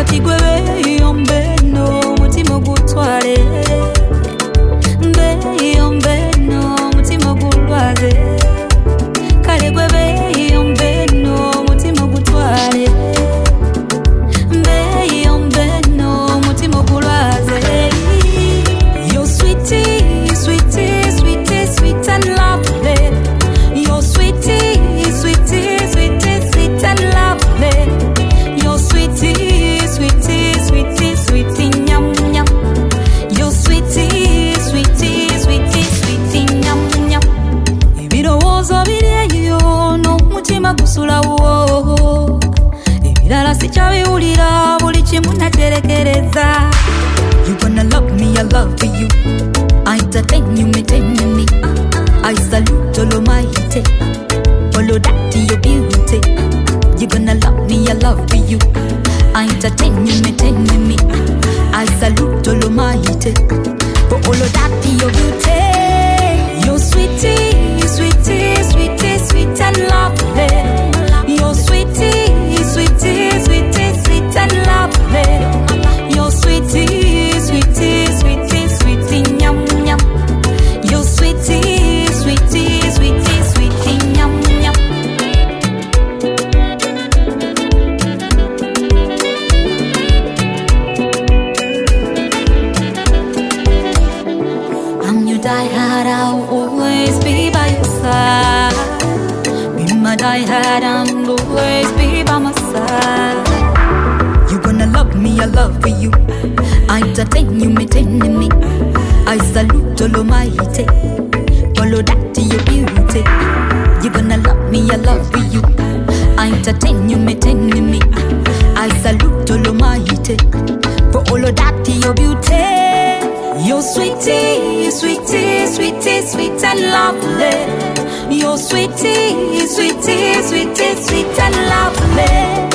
kati gwe beyombe no mutima gutwale beyombe no mutima gulwaze kale gwe beyombe no mutima gutwale beyombe no mutima gulwaze. You're sweetie, sweetie, sweetie, sweet and lovely. You're sweetie, sweetie, sweetie, sweet and lovely. You're sweetie, sweetie, sweetie, sweetie, nyam nyam. You're sweetie, sweetie, sweetie, sweetie, nyam nyam. Ebirowoozo biryeyo no mutima gusula wo. Ebirala sikyabiwulira buli kimu naterekereza. You gonna love me, I love you. I entertain you, me. I salute all my hate. Follow that to your beauty. You gonna love me, I love you. I entertain you, me. I salute all my hate. For all of that to your beauty. You're sweetie, sweetie, sweetie, sweet and lovely. You're sweetie, sweetie, sweetie, sweet and lovely. You're sweetie, sweetie, sweetie, sweetie, nyam nyam. You're sweetie, sweetie, sweetie, sweetie, nyam nyam. I'm your diehard, I'll always be by your side. Be my diehard, I'll always be by my side. You gonna love me, I love you. I entertain you, me. I salute all of my hate. Follow that to your beauty. You gonna love me, I love you. I entertain you, me. I salute all of my hate. For all of that to your beauty. You're sweetie, sweetie, sweetie, sweet and lovely. You're sweetie, sweetie, sweetie, sweet and lovely.